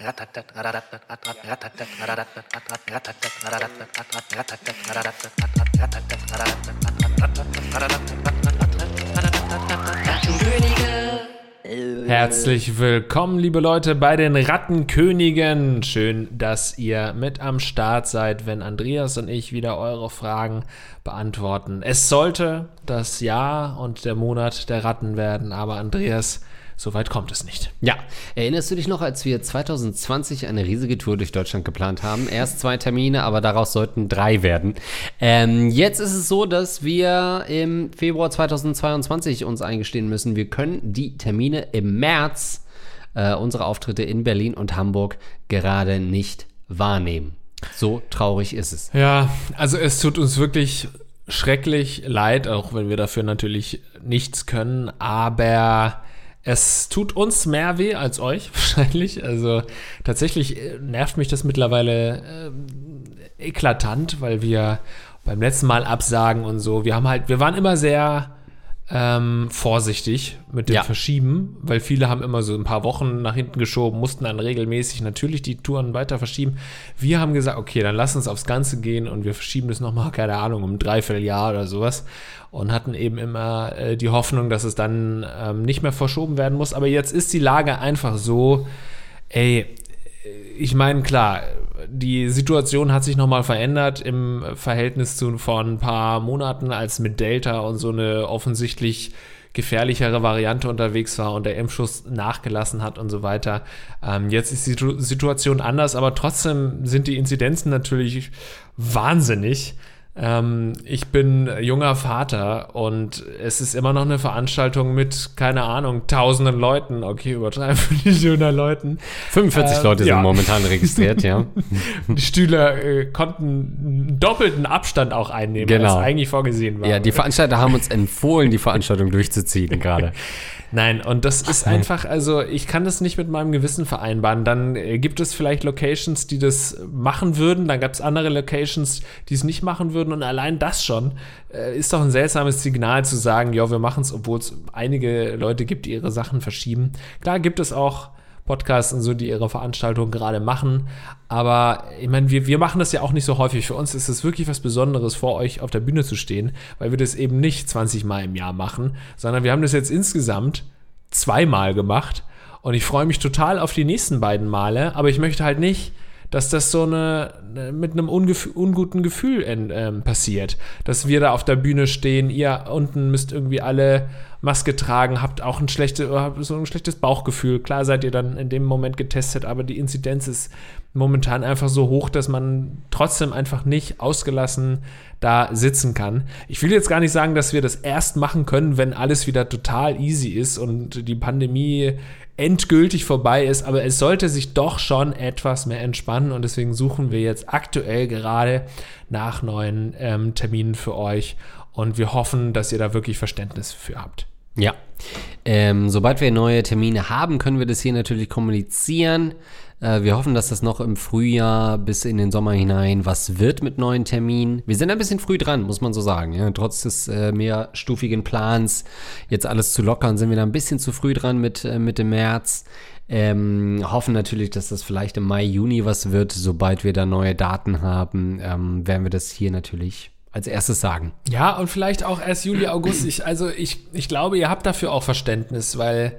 Herzlich willkommen, liebe Leute, bei den Rattenkönigen. Schön, dass ihr mit am Start seid, wenn Andreas und ich wieder eure Fragen beantworten. Es sollte das Jahr und der Monat der Ratten werden, aber Andreas, so weit kommt es nicht. Ja, erinnerst du dich noch, als wir 2020 eine riesige Tour durch Deutschland geplant haben? Erst 2 Termine, aber daraus sollten 3 werden. Jetzt ist es so, dass wir im Februar 2022 uns eingestehen müssen, wir können die Termine im März, unsere Auftritte in Berlin und Hamburg, gerade nicht wahrnehmen. So traurig ist es. Ja, also es tut uns wirklich schrecklich leid, auch wenn wir dafür natürlich nichts können, aber es tut uns mehr weh als euch wahrscheinlich. Also tatsächlich nervt mich das mittlerweile eklatant, weil wir beim letzten Mal absagen und so. Wir waren immer sehr vorsichtig mit dem Verschieben, weil viele haben immer so ein paar Wochen nach hinten geschoben, mussten dann regelmäßig natürlich die Touren weiter verschieben. Wir haben gesagt, okay, dann lass uns aufs Ganze gehen und wir verschieben das nochmal, keine Ahnung, um 3/4 Jahr oder sowas und hatten eben immer die Hoffnung, dass es dann nicht mehr verschoben werden muss. Aber jetzt ist die Lage einfach so, ich meine, klar, die Situation hat sich nochmal verändert im Verhältnis zu vor ein paar Monaten, als mit Delta und so eine offensichtlich gefährlichere Variante unterwegs war und der Impfschuss nachgelassen hat und so weiter. Jetzt ist die Situation anders, aber trotzdem sind die Inzidenzen natürlich wahnsinnig. Ich bin junger Vater und es ist immer noch eine Veranstaltung mit, keine Ahnung, tausenden Leuten. Okay, übertreiben wir nicht 100 Leuten. 45 Leute sind momentan registriert, ja. Die Stühle konnten einen doppelten Abstand auch einnehmen, als eigentlich vorgesehen war. Ja, die Veranstalter haben uns empfohlen, die Veranstaltung durchzuziehen gerade. Nein, und das ist einfach, also ich kann das nicht mit meinem Gewissen vereinbaren. Dann gibt es vielleicht Locations, die das machen würden, dann gab es andere Locations, die es nicht machen würden und allein das schon ist doch ein seltsames Signal zu sagen, ja, wir machen es, obwohl es einige Leute gibt, die ihre Sachen verschieben. Klar gibt es auch Podcasts und so, die ihre Veranstaltungen gerade machen, aber ich meine, wir machen das ja auch nicht so häufig. Für uns ist es wirklich was Besonderes, vor euch auf der Bühne zu stehen, weil wir das eben nicht 20 Mal im Jahr machen, sondern wir haben das jetzt insgesamt 2 Mal gemacht und ich freue mich total auf die nächsten beiden Male, aber ich möchte halt nicht, dass das so mit einem unguten Gefühl passiert, dass wir da auf der Bühne stehen, ihr unten müsst irgendwie alle Maske tragen, habt auch so ein schlechtes Bauchgefühl. Klar seid ihr dann in dem Moment getestet, aber die Inzidenz ist momentan einfach so hoch, dass man trotzdem einfach nicht ausgelassen da sitzen kann. Ich will jetzt gar nicht sagen, dass wir das erst machen können, wenn alles wieder total easy ist und die Pandemie endgültig vorbei ist, aber es sollte sich doch schon etwas mehr entspannen und deswegen suchen wir jetzt aktuell gerade nach neuen Terminen für euch und wir hoffen, dass ihr da wirklich Verständnis für habt. Ja, sobald wir neue Termine haben, können wir das hier natürlich kommunizieren. Wir hoffen, dass das noch im Frühjahr bis in den Sommer hinein was wird mit neuen Terminen. Wir sind ein bisschen früh dran, muss man so sagen. Ja, trotz des mehrstufigen Plans, jetzt alles zu lockern, sind wir da ein bisschen zu früh dran mit dem März. Hoffen natürlich, dass das vielleicht im Mai, Juni was wird. Sobald wir da neue Daten haben, werden wir das hier natürlich als erstes sagen. Ja, und vielleicht auch erst Juli, August. Ich glaube, ihr habt dafür auch Verständnis, weil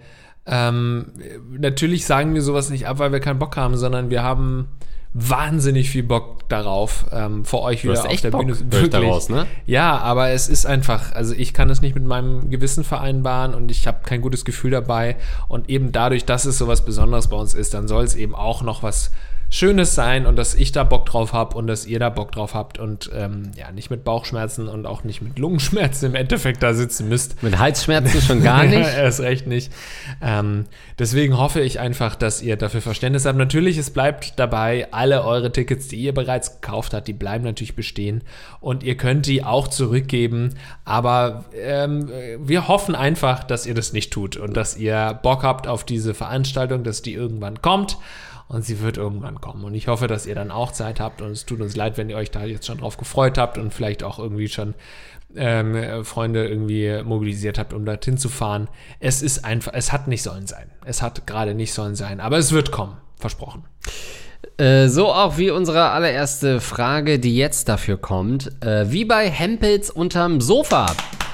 natürlich sagen wir sowas nicht ab, weil wir keinen Bock haben, sondern wir haben wahnsinnig viel Bock darauf, vor euch wieder auf der Bühne. Wirklich. Daraus, ne? Ja, aber es ist einfach, also ich kann es nicht mit meinem Gewissen vereinbaren und ich habe kein gutes Gefühl dabei und eben dadurch, dass es sowas Besonderes bei uns ist, dann soll es eben auch noch was Schönes sein und dass ich da Bock drauf habe und dass ihr da Bock drauf habt und nicht mit Bauchschmerzen und auch nicht mit Lungenschmerzen im Endeffekt da sitzen müsst. Mit Halsschmerzen schon gar nicht. Erst recht nicht. Deswegen hoffe ich einfach, dass ihr dafür Verständnis habt. Natürlich, es bleibt dabei, alle eure Tickets, die ihr bereits gekauft habt, die bleiben natürlich bestehen und ihr könnt die auch zurückgeben, aber wir hoffen einfach, dass ihr das nicht tut und dass ihr Bock habt auf diese Veranstaltung, dass die irgendwann kommt. Und sie wird irgendwann kommen. Und ich hoffe, dass ihr dann auch Zeit habt. Und es tut uns leid, wenn ihr euch da jetzt schon drauf gefreut habt und vielleicht auch irgendwie schon Freunde irgendwie mobilisiert habt, um dorthin zu fahren. Es ist einfach, es hat nicht sollen sein. Es hat gerade nicht sollen sein. Aber es wird kommen. Versprochen. So auch wie unsere allererste Frage, die jetzt dafür kommt. Wie bei Hempels unterm Sofa.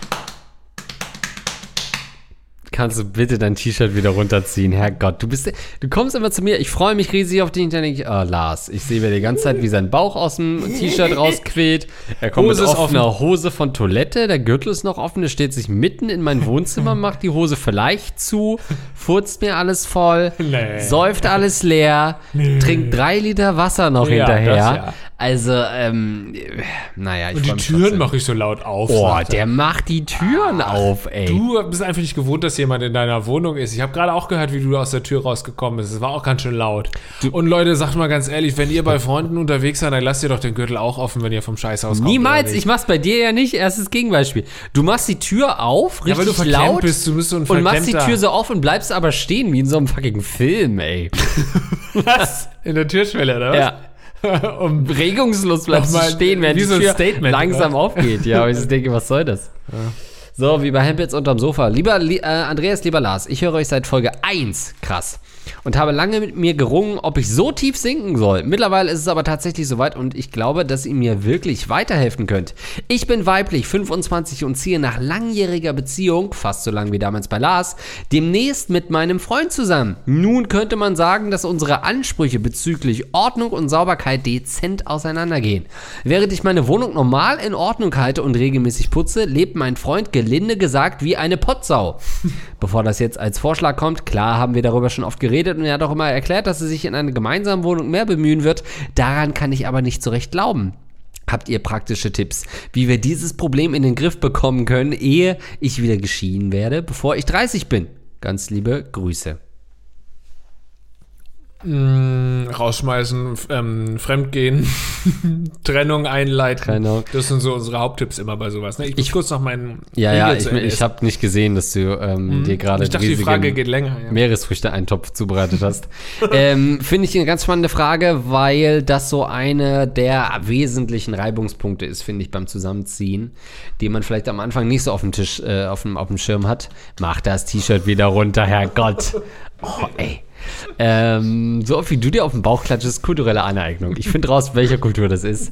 Kannst du bitte dein T-Shirt wieder runterziehen? Herrgott, du kommst immer zu mir, ich freue mich riesig auf dich und dann denke ich, Lars, ich sehe mir die ganze Zeit, wie sein Bauch aus dem T-Shirt rausquillt. Er kommt mit offener Hose von Toilette, der Gürtel ist noch offen, er steht sich mitten in mein Wohnzimmer, macht die Hose vielleicht zu, furzt mir alles voll, säuft alles leer, trinkt 3 Liter Wasser noch hinterher. Das, ja. Also, naja, ich und die Türen mache ich so laut auf. Oh, der macht die Türen auf, ey. Du bist einfach nicht gewohnt, dass jemand in deiner Wohnung ist. Ich habe gerade auch gehört, wie du aus der Tür rausgekommen bist. Es war auch ganz schön laut. Und Leute, sagt mal ganz ehrlich, wenn ihr bei Freunden unterwegs seid, dann lasst ihr doch den Gürtel auch offen, wenn ihr vom Scheißhaus kommt. Niemals, ich mach's bei dir ja nicht. Erstes Gegenbeispiel. Du machst die Tür auf, richtig weil du laut bist, du bist so ein und machst die Tür so auf und bleibst aber stehen, wie in so einem fucking Film, ey. Was? In der Türschwelle, oder was? Ja. Regungslos bleibst du stehen, während die so Tür Statement, langsam aufgeht. Ja, aber ich denke, was soll das? Ja. So, wie bei Hempels unterm Sofa. Lieber Andreas, lieber Lars, ich höre euch seit Folge 1, krass, und habe lange mit mir gerungen, ob ich so tief sinken soll. Mittlerweile ist es aber tatsächlich soweit und ich glaube, dass ihr mir wirklich weiterhelfen könnt. Ich bin weiblich, 25 und ziehe nach langjähriger Beziehung, fast so lang wie damals bei Lars, demnächst mit meinem Freund zusammen. Nun könnte man sagen, dass unsere Ansprüche bezüglich Ordnung und Sauberkeit dezent auseinandergehen. Während ich meine Wohnung normal in Ordnung halte und regelmäßig putze, lebt mein Freund gelinde gesagt wie eine Pottsau. Bevor das jetzt als Vorschlag kommt, klar haben wir darüber schon oft geredet und er hat auch immer erklärt, dass er sich in einer gemeinsamen Wohnung mehr bemühen wird. Daran kann ich aber nicht so recht glauben. Habt ihr praktische Tipps, wie wir dieses Problem in den Griff bekommen können, ehe ich wieder geschieden werde, bevor ich 30 bin? Ganz liebe Grüße. Rausschmeißen, Fremdgehen, Trennung einleiten. Trennung. Das sind so unsere Haupttipps immer bei sowas. Ne? Ich muss kurz noch meinen... Ich habe nicht gesehen, dass du dir gerade ich dachte, die Frage geht länger. Ja. Meeresfrüchte-Eintopf zubereitet hast. Finde ich eine ganz spannende Frage, weil das so eine der wesentlichen Reibungspunkte ist, finde ich, beim Zusammenziehen, die man vielleicht am Anfang nicht so auf dem Tisch, auf dem Schirm hat. Mach das T-Shirt wieder runter, Herrgott. Oh, ey. So oft wie du dir auf den Bauch klatscht, ist kulturelle Aneignung. Ich finde raus, welcher Kultur das ist.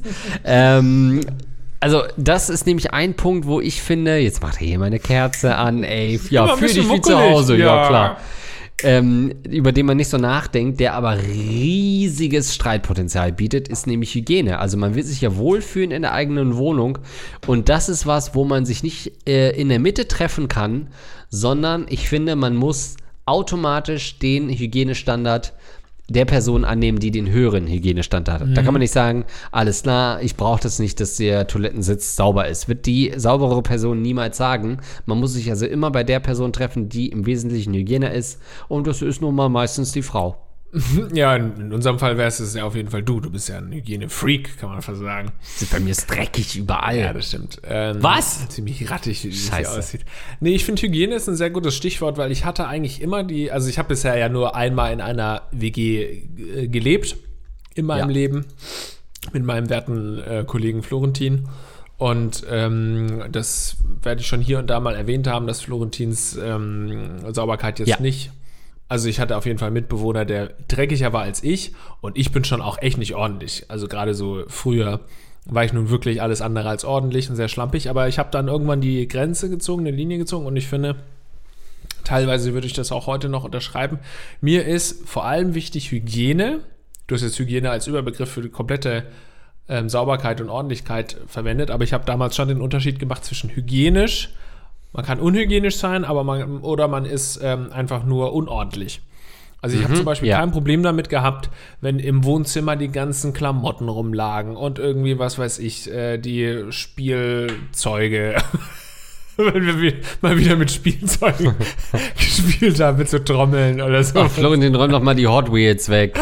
Also, das ist nämlich ein Punkt, wo ich finde, jetzt macht er hier meine Kerze an, ey. Ja, fühl dich wie zu Hause, ja klar. Über den man nicht so nachdenkt, der aber riesiges Streitpotenzial bietet, ist nämlich Hygiene. Also man will sich ja wohlfühlen in der eigenen Wohnung und das ist was, wo man sich nicht in der Mitte treffen kann, sondern ich finde, man muss automatisch den Hygienestandard der Person annehmen, die den höheren Hygienestandard hat. Da kann man nicht sagen, alles klar, ich brauche das nicht, dass der Toilettensitz sauber ist. Wird die saubere Person niemals sagen. Man muss sich also immer bei der Person treffen, die im Wesentlichen Hygiene ist. Und das ist nun mal meistens die Frau. Ja, in unserem Fall wärst es ja auf jeden Fall du. Du bist ja ein Hygiene-Freak, kann man fast sagen. Bei mir ist dreckig überall. Ja, das stimmt. Was? Ziemlich rattig, wie es hier aussieht. Nee, ich finde Hygiene ist ein sehr gutes Stichwort, weil ich hatte eigentlich immer also ich habe bisher ja nur einmal in einer WG gelebt in meinem Leben mit meinem werten Kollegen Florentin. Und das werde ich schon hier und da mal erwähnt haben, dass Florentins Sauberkeit jetzt nicht... Also ich hatte auf jeden Fall einen Mitbewohner, der dreckiger war als ich und ich bin schon auch echt nicht ordentlich. Also gerade so früher war ich nun wirklich alles andere als ordentlich und sehr schlampig, aber ich habe dann irgendwann die Grenze gezogen, eine Linie gezogen und ich finde, teilweise würde ich das auch heute noch unterschreiben. Mir ist vor allem wichtig Hygiene. Du hast jetzt Hygiene als Überbegriff für die komplette Sauberkeit und Ordentlichkeit verwendet, aber ich habe damals schon den Unterschied gemacht zwischen hygienisch. Man kann unhygienisch sein, aber man ist einfach nur unordentlich. Also ich habe zum Beispiel kein Problem damit gehabt, wenn im Wohnzimmer die ganzen Klamotten rumlagen und irgendwie, was weiß ich, die Spielzeuge, wenn wir mal wieder mit Spielzeugen gespielt haben, mit so Trommeln oder so. Ach, Florentin, räum doch mal die Hot Wheels weg.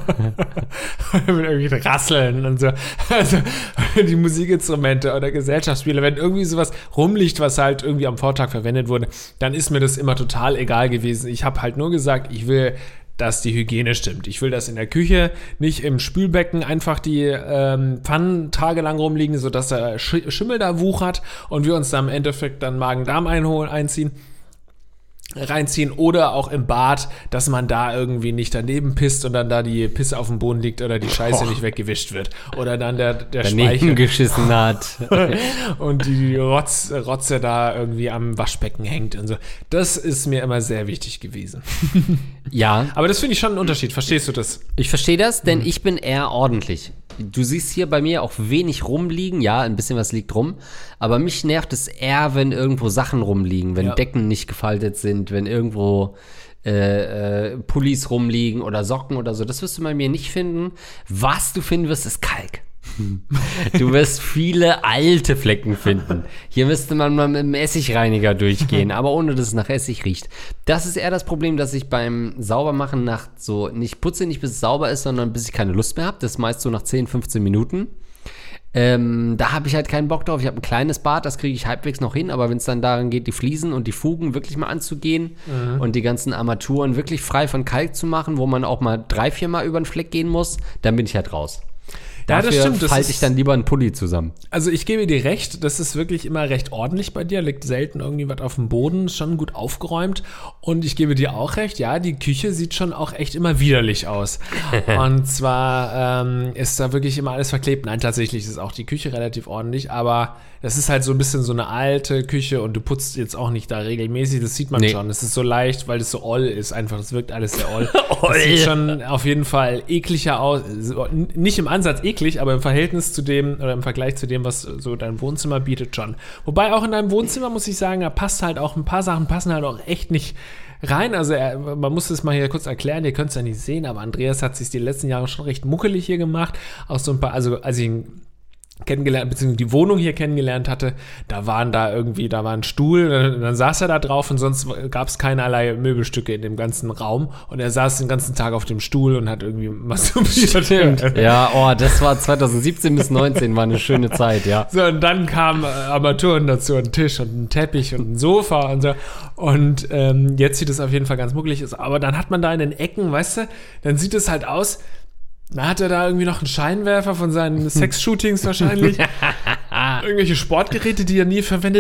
Mit irgendwelchen Rasseln und so. Also die Musikinstrumente oder Gesellschaftsspiele, wenn irgendwie sowas rumliegt, was halt irgendwie am Vortag verwendet wurde, dann ist mir das immer total egal gewesen. Ich habe halt nur gesagt, ich will, dass die Hygiene stimmt. Ich will, dass in der Küche nicht im Spülbecken einfach die Pfannen tagelang rumliegen, sodass der Schimmel da wuchert und wir uns dann im Endeffekt dann Magen-Darm einziehen. reinziehen oder auch im Bad, dass man da irgendwie nicht daneben pisst und dann da die Pisse auf dem Boden liegt oder die Scheiße nicht weggewischt wird oder dann der Speichel geschissen hat und die Rotze da irgendwie am Waschbecken hängt und so. Das ist mir immer sehr wichtig gewesen. Ja. Aber das finde ich schon ein Unterschied. Verstehst du das? Ich verstehe das, denn ich bin eher ordentlich. Du siehst hier bei mir auch wenig rumliegen. Ja, ein bisschen was liegt rum. Aber mich nervt es eher, wenn irgendwo Sachen rumliegen, wenn Decken nicht gefaltet sind, wenn irgendwo Pullis rumliegen oder Socken oder so. Das wirst du bei mir nicht finden. Was du finden wirst, ist Kalk. Du wirst viele alte Flecken finden. Hier müsste man mal mit dem Essigreiniger durchgehen, aber ohne dass es nach Essig riecht. Das ist eher das Problem, dass ich beim Saubermachen nach so, nicht putze nicht bis es sauber ist, sondern bis ich keine Lust mehr habe. Das ist meist so nach 10, 15 Minuten. Da habe ich halt keinen Bock drauf. Ich habe ein kleines Bad, das kriege ich halbwegs noch hin, aber wenn es dann daran geht, die Fliesen und die Fugen wirklich mal anzugehen und die ganzen Armaturen wirklich frei von Kalk zu machen, wo man auch mal 3-4 Mal über den Fleck gehen muss, dann bin ich halt raus. Dafür das stimmt. falte ich dann lieber einen Pulli zusammen. Also ich gebe dir recht, das ist wirklich immer recht ordentlich bei dir, liegt selten irgendwie was auf dem Boden, schon gut aufgeräumt und ich gebe dir auch recht, ja, die Küche sieht schon auch echt immer widerlich aus und zwar ist da wirklich immer alles verklebt. Nein, tatsächlich ist auch die Küche relativ ordentlich, aber das ist halt so ein bisschen so eine alte Küche und du putzt jetzt auch nicht da regelmäßig, das sieht man schon. Es ist so leicht, weil es so oll ist, einfach, das wirkt alles sehr oll. Das sieht schon auf jeden Fall ekliger aus, nicht im Ansatz eklig, aber im Verhältnis zu dem, oder im Vergleich zu dem, was so dein Wohnzimmer bietet, schon. Wobei auch in deinem Wohnzimmer, muss ich sagen, da passt halt auch, ein paar Sachen passen halt auch echt nicht rein. Also man muss es mal hier kurz erklären, ihr könnt es ja nicht sehen, aber Andreas hat sich die letzten Jahre schon recht muckelig hier gemacht. Auch so ein paar, also als ich ihn kennengelernt, beziehungsweise die Wohnung hier kennengelernt hatte, da war ein Stuhl, dann saß er da drauf und sonst gab es keinerlei Möbelstücke in dem ganzen Raum und er saß den ganzen Tag auf dem Stuhl und hat irgendwie masturbiert. Ja, das war 2017 bis 19, war eine schöne Zeit, ja. So, und dann kamen Armaturen dazu, ein Tisch und ein Teppich und ein Sofa und so und jetzt sieht es auf jeden Fall ganz muckelig aus, aber dann hat man da in den Ecken, weißt du, dann sieht es halt aus. Na, hat er da irgendwie noch einen Scheinwerfer von seinen Sex-Shootings wahrscheinlich? Irgendwelche Sportgeräte, die er nie verwendet.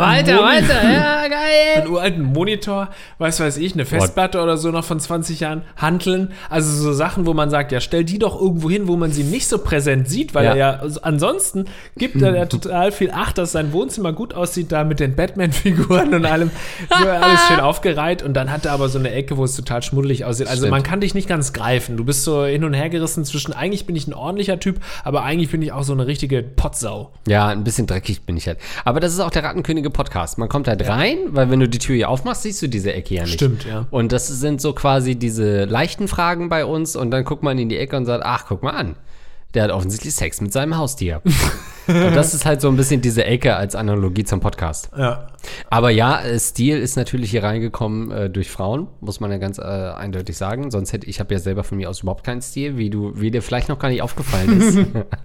Ja, geil. Einen uralten Monitor, weiß ich, eine Festplatte oder so noch von 20 Jahren, Hanteln. Also so Sachen, wo man sagt, ja, stell die doch irgendwo hin, wo man sie nicht so präsent sieht, weil er ja ansonsten gibt er ja total viel Acht, dass sein Wohnzimmer gut aussieht, da mit den Batman-Figuren und allem. So alles schön aufgereiht. Und dann hat er aber so eine Ecke, wo es total schmuddelig aussieht. Also man kann dich nicht ganz greifen. Du bist so hin und her gerissen zwischen, eigentlich bin ich ein ordentlicher Typ, aber eigentlich bin ich auch so eine richtige Potsau. Ja, ein bisschen dreckig bin ich halt. Aber das ist auch der Rattenkönige-Podcast. Man kommt halt rein, weil wenn du die Tür hier aufmachst, siehst du diese Ecke ja nicht. Stimmt, ja. Und das sind so quasi diese leichten Fragen bei uns und dann guckt man in die Ecke und sagt, ach, guck mal an. Der hat offensichtlich Sex mit seinem Haustier. Und das ist halt so ein bisschen diese Ecke als Analogie zum Podcast. Ja. Aber ja, Stil ist natürlich hier reingekommen durch Frauen, muss man ja ganz eindeutig sagen. Sonst ich habe ja selber von mir aus überhaupt keinen Stil, wie dir vielleicht noch gar nicht aufgefallen ist.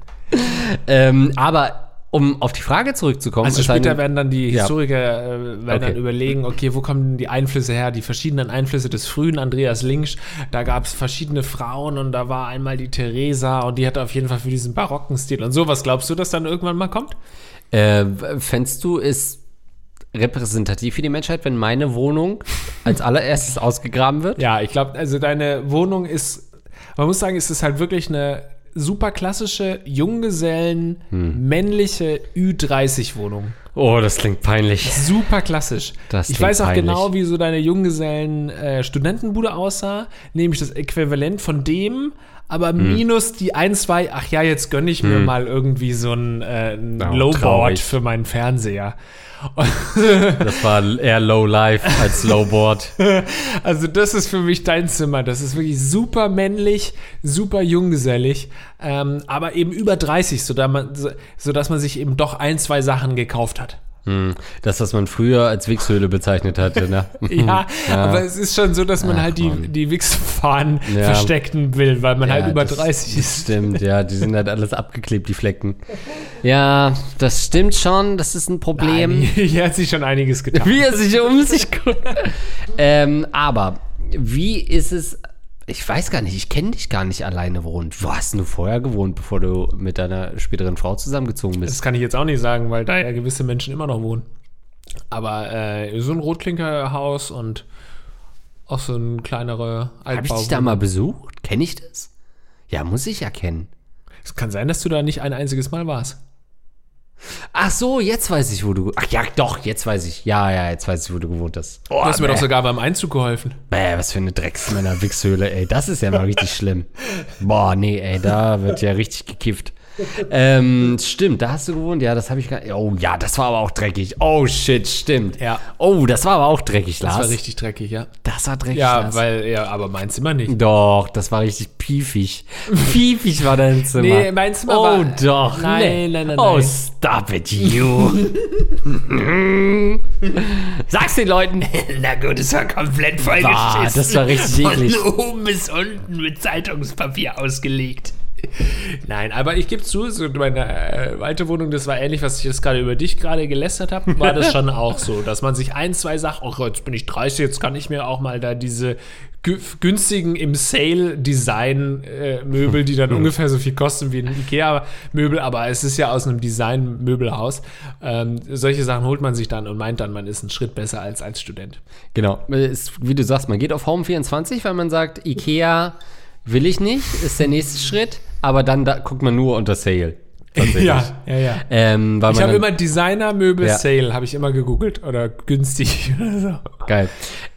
Aber um auf die Frage zurückzukommen. Also später werden dann die Historiker dann überlegen, okay, wo kommen denn die Einflüsse her, die verschiedenen Einflüsse des frühen Andreas Lincksch. Da gab es verschiedene Frauen und da war einmal die Theresa und die hatte auf jeden Fall für diesen barocken Stil und so. Was glaubst du, dass dann irgendwann mal kommt? Fändest du, ist repräsentativ für die Menschheit, wenn meine Wohnung als allererstes ausgegraben wird? Ja, ich glaube, also deine Wohnung ist, man muss sagen, es ist halt wirklich eine super klassische, Junggesellen, männliche Ü30-Wohnung. Oh, das klingt peinlich. Super klassisch. Ich weiß auch genau, wie so deine Junggesellen-Studentenbude aussah. Nämlich das Äquivalent von dem, aber minus die 1, 2, ach ja, jetzt gönne ich mir mal irgendwie so ein Lowboard für meinen Fernseher. Das war eher Low Life als Lowboard. Also das ist für mich dein Zimmer. Das ist wirklich super männlich, super junggesellig, aber eben über 30, sodass man sich eben doch 1, 2 Sachen gekauft hat. Das, was man früher als Wichshöhle bezeichnet hatte, ne? Ja, aber es ist schon so, dass man halt die Wichsfahnen verstecken will, weil man halt über 30 ist. Stimmt, ja, die sind halt alles abgeklebt, die Flecken. Ja, das stimmt schon, das ist ein Problem. Nein, hier hat sich schon einiges getan. Wie er sich um sich guckt. Aber wie ist es... Ich weiß gar nicht, ich kenne dich gar nicht alleine wohnen. Wo hast du vorher gewohnt, bevor du mit deiner späteren Frau zusammengezogen bist? Das kann ich jetzt auch nicht sagen, weil da ja gewisse Menschen immer noch wohnen. Aber so ein Rotklinkerhaus und auch so ein kleinere Habe ich dich da mal besucht? Kenne ich das? Ja, muss ich ja kennen. Es kann sein, dass du da nicht ein einziges Mal warst. Ach so, jetzt weiß ich, wo du... Ach ja, doch, jetzt weiß ich. Ja, jetzt weiß ich, wo du gewohnt hast. Du hast mir doch sogar beim Einzug geholfen. Was für eine Drecksmänner-Wichshöhle, ey. Das ist ja mal richtig schlimm. Boah, nee, ey, da wird ja richtig gekifft. Stimmt, da hast du gewohnt. Ja, das habe ich gar nicht. Oh ja, das war aber auch dreckig. Oh shit, stimmt. Ja. Oh, das war aber auch dreckig, Lars. Das war richtig dreckig, ja. Das war dreckig, Ja, Lars. aber mein Zimmer nicht. Doch, das war richtig piefig. Piefig war dein Zimmer. Nee, mein Zimmer war... Oh doch. Nein, nein. Oh, stop it, you. Sag's den Leuten. Na gut, es war komplett Bah, das war richtig eklig. Von oben bis unten mit Zeitungspapier ausgelegt. Nein, aber ich gebe zu, so meine alte Wohnung, das war ähnlich, was ich jetzt gerade über dich gerade gelästert habe, war das schon auch so, dass man sich ein, zwei Sachen, oh, jetzt bin ich 30, jetzt kann ich mir auch mal da diese günstigen im Sale Design-Möbel, die dann ungefähr so viel kosten wie ein Ikea-Möbel, aber es ist ja aus einem Design-Möbelhaus. Solche Sachen holt man sich dann und meint dann, man ist einen Schritt besser als Student. Genau, wie du sagst, man geht auf Home24, weil man sagt, Ikea will ich nicht, ist der nächste Schritt, aber dann guckt man nur unter Sale. Ja. Weil Ich habe dann- immer Designer-Möbel Ja. Sale, habe ich immer gegoogelt oder günstig oder so. Geil.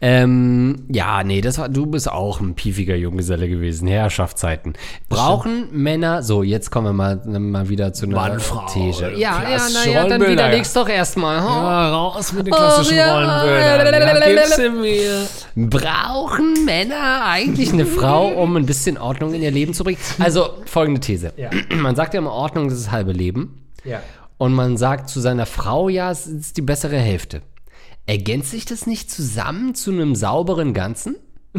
Ja, nee, du bist auch ein piefiger Junggeselle gewesen. Herrschaftszeiten. Brauchen Männer, so, jetzt kommen wir mal wieder zu einer Mann, Frau, These. klassische Dann Rollenbilder, widerlegst doch erstmal. Ja, raus mit den klassischen Rollenbildern. Ja, gib sie mir. Brauchen Männer eigentlich eine Frau, um ein bisschen Ordnung in ihr Leben zu bringen? Also, folgende These. Ja. Man sagt ja immer, Ordnung, das ist halbe Leben. Ja. Und man sagt zu seiner Frau, ja, es ist die bessere Hälfte. Ergänzt sich das nicht zusammen zu einem sauberen Ganzen?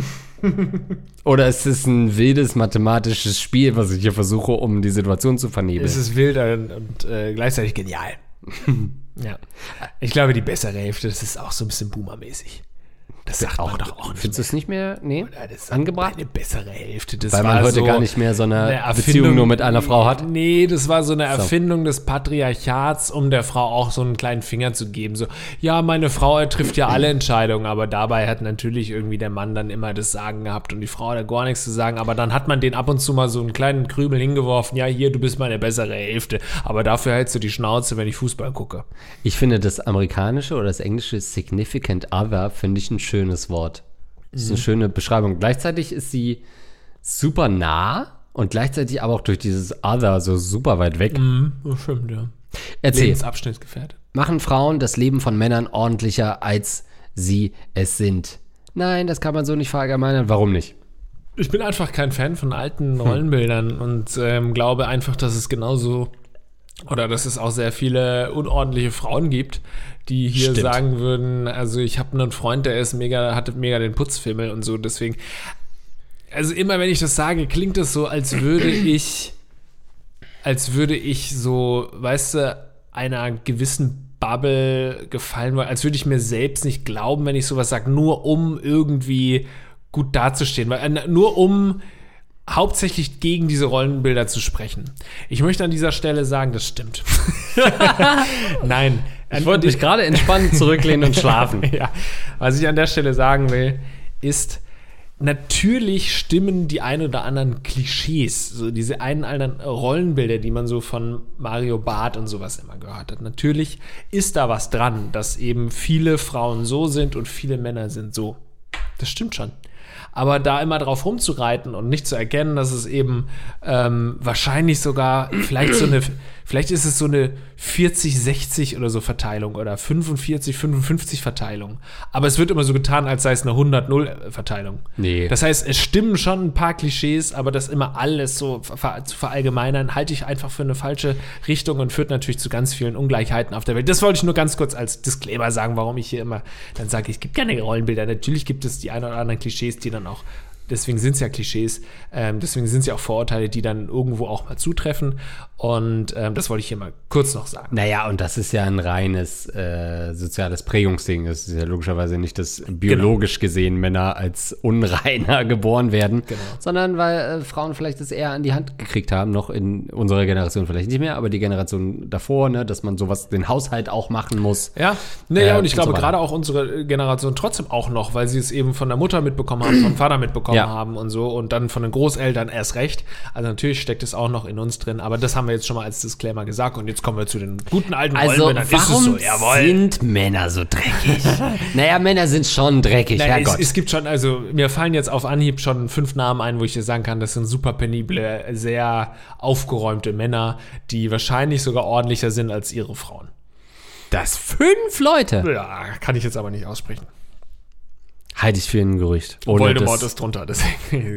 Oder ist es ein wildes mathematisches Spiel, was ich hier versuche, um die Situation zu vernebeln? Es ist wild und gleichzeitig genial. Ja. Ich glaube, die bessere Hälfte, das ist auch so ein bisschen boomermäßig. Das sagt man doch auch nicht. Findest du es nicht mehr Das ist angebracht? eine bessere Hälfte. Das Weil war man heute so gar nicht mehr so eine Erfindung, Beziehung nur mit einer Frau hat? Nee, das war so eine Erfindung des Patriarchats, um der Frau auch so einen kleinen Finger zu geben. So, ja, meine Frau trifft ja alle Entscheidungen, aber dabei hat natürlich irgendwie der Mann dann immer das Sagen gehabt und die Frau hat gar nichts zu sagen. Aber dann hat man den ab und zu mal so einen kleinen Krümel hingeworfen. Ja, hier, du bist meine bessere Hälfte. Aber dafür hältst du die Schnauze, wenn ich Fußball gucke. Ich finde das amerikanische oder das englische Significant Other, finde ich ein schönes Wort. Das ist eine schöne Beschreibung. Gleichzeitig ist sie super nah und gleichzeitig aber auch durch dieses Other so super weit weg. Das stimmt, ja. Erzähl, Lebensabschnittsgefährdet. machen Frauen das Leben von Männern ordentlicher, als sie es sind? Nein, das kann man so nicht verallgemeinern. Warum nicht? Ich bin einfach kein Fan von alten Rollenbildern und glaube einfach, dass es genauso oder dass es auch sehr viele unordentliche Frauen gibt, die hier Stimmt. sagen würden, also ich habe einen Freund, der ist hatte mega den Putzfimmel und so, deswegen, also immer wenn ich das sage, klingt es so, als würde ich so, weißt du, einer gewissen Bubble gefallen wollen, als würde ich mir selbst nicht glauben, wenn ich sowas sage, nur um irgendwie gut dazustehen, weil nur um hauptsächlich gegen diese Rollenbilder zu sprechen. Ich möchte an dieser Stelle sagen, das stimmt. Nein. Ich wollte mich gerade entspannt zurücklehnen und schlafen. Ja, was ich an der Stelle sagen will, ist, natürlich stimmen die ein oder anderen Klischees, so diese einen oder anderen Rollenbilder, die man so von Mario Barth und sowas immer gehört hat. Natürlich ist da was dran, dass eben viele Frauen so sind und viele Männer sind so. Das stimmt schon. Aber da immer drauf rumzureiten und nicht zu erkennen, dass es eben wahrscheinlich sogar vielleicht ist es so eine 40-60 oder so Verteilung oder 45-55 Verteilung. Aber es wird immer so getan, als sei es eine 100-0 Verteilung. Nee. Das heißt, es stimmen schon ein paar Klischees, aber das immer alles so zu verallgemeinern, halte ich einfach für eine falsche Richtung und führt natürlich zu ganz vielen Ungleichheiten auf der Welt. Das wollte ich nur ganz kurz als Disclaimer sagen, warum ich hier immer dann sage, es gibt keine Rollenbilder. Natürlich gibt es die ein oder anderen Klischees, die dann auch deswegen sind es ja Klischees, deswegen sind es ja auch Vorurteile, die dann irgendwo auch mal zutreffen. Und das wollte ich hier mal kurz noch sagen. Naja, und das ist ja ein reines soziales Prägungsding. Das ist ja logischerweise nicht, dass biologisch gesehen Männer als unreiner geboren werden, sondern weil Frauen vielleicht das eher an die Hand gekriegt haben, noch in unserer Generation vielleicht nicht mehr, aber die Generation davor, ne, dass man sowas, den Haushalt auch machen muss. Ja, und ich glaube gerade auch unsere Generation trotzdem auch noch, weil sie es eben von der Mutter mitbekommen haben, vom Vater mitbekommen haben und so und dann von den Großeltern erst recht. Also natürlich steckt es auch noch in uns drin, aber das haben wir jetzt schon mal als Disclaimer gesagt und jetzt kommen wir zu den guten alten Rollenmännern. Warum sind Männer so dreckig? Naja, Männer sind schon dreckig, Herrgott. Es gibt schon, also mir fallen jetzt auf Anhieb schon 5 Namen ein, wo ich dir sagen kann, das sind super penible, sehr aufgeräumte Männer, die wahrscheinlich sogar ordentlicher sind als ihre Frauen. Das 5 Leute? Ja, kann ich jetzt aber nicht aussprechen. Halte ich für ein Gerücht. Voldemort ist drunter, deswegen.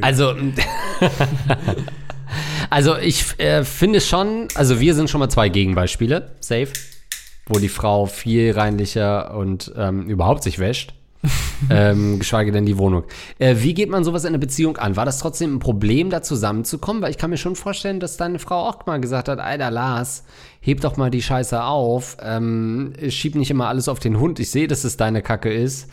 Also ich finde schon, also wir sind schon mal 2 Gegenbeispiele, safe, wo die Frau viel reinlicher und überhaupt sich wäscht, geschweige denn die Wohnung. Wie geht man sowas in einer Beziehung an? War das trotzdem ein Problem, da zusammenzukommen? Weil ich kann mir schon vorstellen, dass deine Frau auch mal gesagt hat, Alter Lars, heb doch mal die Scheiße auf, schieb nicht immer alles auf den Hund, ich sehe, dass es deine Kacke ist.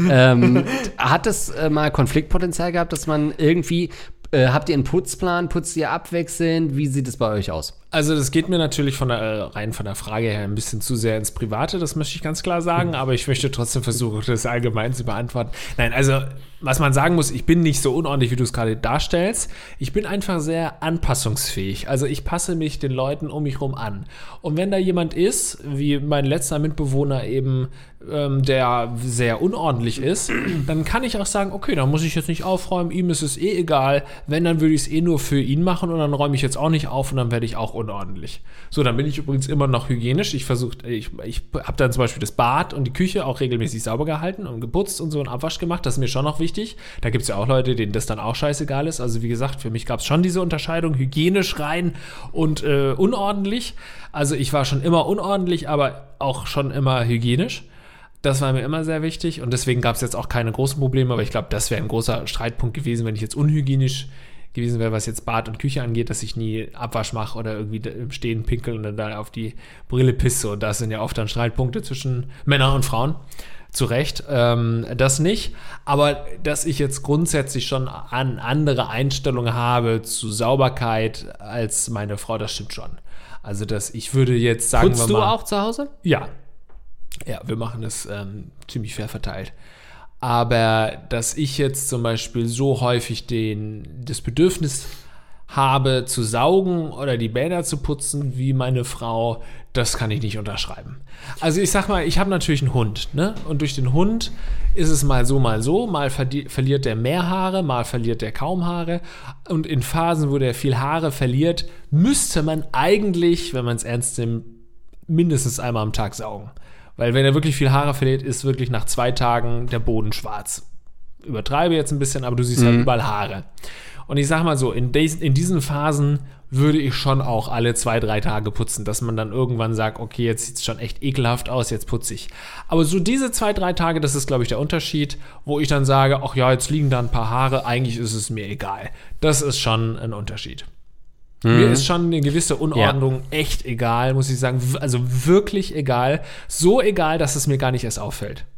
Hat es mal Konfliktpotenzial gehabt, dass man irgendwie, habt ihr einen Putzplan, putzt ihr abwechselnd, wie sieht es bei euch aus? Also das geht mir natürlich rein von der Frage her ein bisschen zu sehr ins Private, das möchte ich ganz klar sagen, aber ich möchte trotzdem versuchen, das allgemein zu beantworten. Nein, also was man sagen muss, ich bin nicht so unordentlich, wie du es gerade darstellst. Ich bin einfach sehr anpassungsfähig. Also ich passe mich den Leuten um mich herum an. Und wenn da jemand ist, wie mein letzter Mitbewohner eben, der sehr unordentlich ist, dann kann ich auch sagen, okay, dann muss ich jetzt nicht aufräumen, ihm ist es eh egal. Wenn, dann würde ich es eh nur für ihn machen und dann räume ich jetzt auch nicht auf und dann werde ich auch unordentlich. So, dann bin ich übrigens immer noch hygienisch. Ich habe dann zum Beispiel das Bad und die Küche auch regelmäßig sauber gehalten und geputzt und so einen Abwasch gemacht. Das ist mir schon noch wichtig. Da gibt es ja auch Leute, denen das dann auch scheißegal ist. Also wie gesagt, für mich gab es schon diese Unterscheidung, hygienisch rein und unordentlich. Also ich war schon immer unordentlich, aber auch schon immer hygienisch. Das war mir immer sehr wichtig und deswegen gab es jetzt auch keine großen Probleme, aber ich glaube, das wäre ein großer Streitpunkt gewesen, wenn ich jetzt unhygienisch gewesen wäre, was jetzt Bad und Küche angeht, dass ich nie Abwasch mache oder irgendwie im Stehen pinkel und dann da auf die Brille pisse und das sind ja oft dann Streitpunkte zwischen Männern und Frauen. Zu Recht, das nicht, aber dass ich jetzt grundsätzlich schon andere Einstellungen habe zu Sauberkeit als meine Frau, das stimmt schon. Also ich würde jetzt sagen, putzt du auch zu Hause? Ja. Ja, wir machen es ziemlich fair verteilt. Aber dass ich jetzt zum Beispiel so häufig das Bedürfnis habe, zu saugen oder die Bäder zu putzen wie meine Frau, das kann ich nicht unterschreiben. Also ich sag mal, ich habe natürlich einen Hund, ne? Und durch den Hund ist es mal so, mal verliert der mehr Haare, mal verliert der kaum Haare. Und in Phasen, wo der viel Haare verliert, müsste man eigentlich, wenn man es ernst nimmt, mindestens einmal am Tag saugen. Weil wenn er wirklich viel Haare verliert, ist wirklich nach 2 Tagen der Boden schwarz. Übertreibe jetzt ein bisschen, aber du siehst ja überall Haare. Und ich sag mal so, in diesen Phasen würde ich schon auch alle 2-3 Tage putzen, dass man dann irgendwann sagt, okay, jetzt sieht es schon echt ekelhaft aus, jetzt putze ich. Aber so diese 2-3 Tage, das ist, glaube ich, der Unterschied, wo ich dann sage, ach ja, jetzt liegen da ein paar Haare, eigentlich ist es mir egal. Das ist schon ein Unterschied. Mir ist schon eine gewisse Unordnung echt egal, muss ich sagen. Also wirklich egal. So egal, dass es mir gar nicht erst auffällt.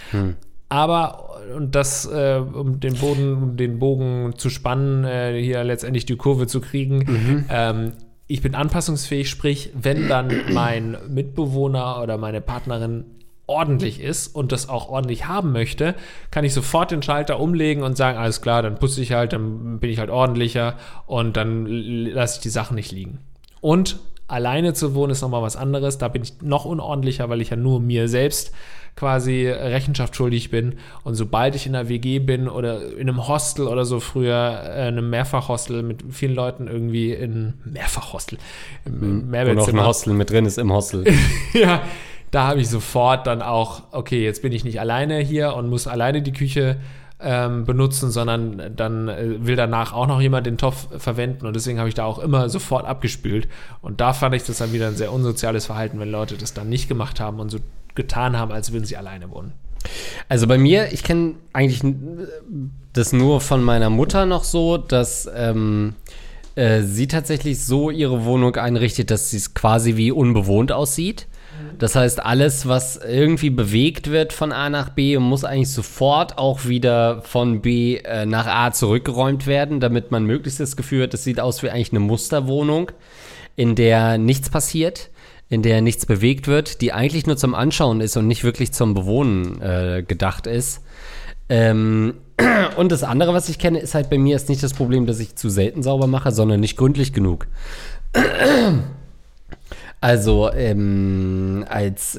Aber, und das, um den Bogen zu spannen, hier letztendlich die Kurve zu kriegen, ich bin anpassungsfähig, sprich, wenn dann mein Mitbewohner oder meine Partnerin ordentlich ist und das auch ordentlich haben möchte, kann ich sofort den Schalter umlegen und sagen, alles klar, dann putze ich halt, dann bin ich halt ordentlicher und dann lasse ich die Sachen nicht liegen. Und alleine zu wohnen ist nochmal was anderes, da bin ich noch unordentlicher, weil ich ja nur mir selbst quasi Rechenschaft schuldig bin und sobald ich in einer WG bin oder in einem Hostel oder so früher, einem Mehrfachhostel mit vielen Leuten irgendwie in Mehrfachhostel, im Mehrbettzimmer. Und auch ein Hostel mit drin ist im Hostel. Ja, da habe ich sofort dann auch, okay, jetzt bin ich nicht alleine hier und muss alleine die Küche benutzen, sondern dann will danach auch noch jemand den Topf verwenden und deswegen habe ich da auch immer sofort abgespült und da fand ich das dann wieder ein sehr unsoziales Verhalten, wenn Leute das dann nicht gemacht haben und so getan haben, als würden sie alleine wohnen. Also bei mir, ich kenne eigentlich das nur von meiner Mutter noch so, dass sie tatsächlich so ihre Wohnung einrichtet, dass sie es quasi wie unbewohnt aussieht. Das heißt, alles, was irgendwie bewegt wird von A nach B, muss eigentlich sofort auch wieder von B nach A zurückgeräumt werden, damit man möglichst das Gefühl hat, es sieht aus wie eigentlich eine Musterwohnung, in der nichts passiert, in der nichts bewegt wird, die eigentlich nur zum Anschauen ist und nicht wirklich zum Bewohnen gedacht ist. Und das andere, was ich kenne, ist halt bei mir ist nicht das Problem, dass ich zu selten sauber mache, sondern nicht gründlich genug. Also, als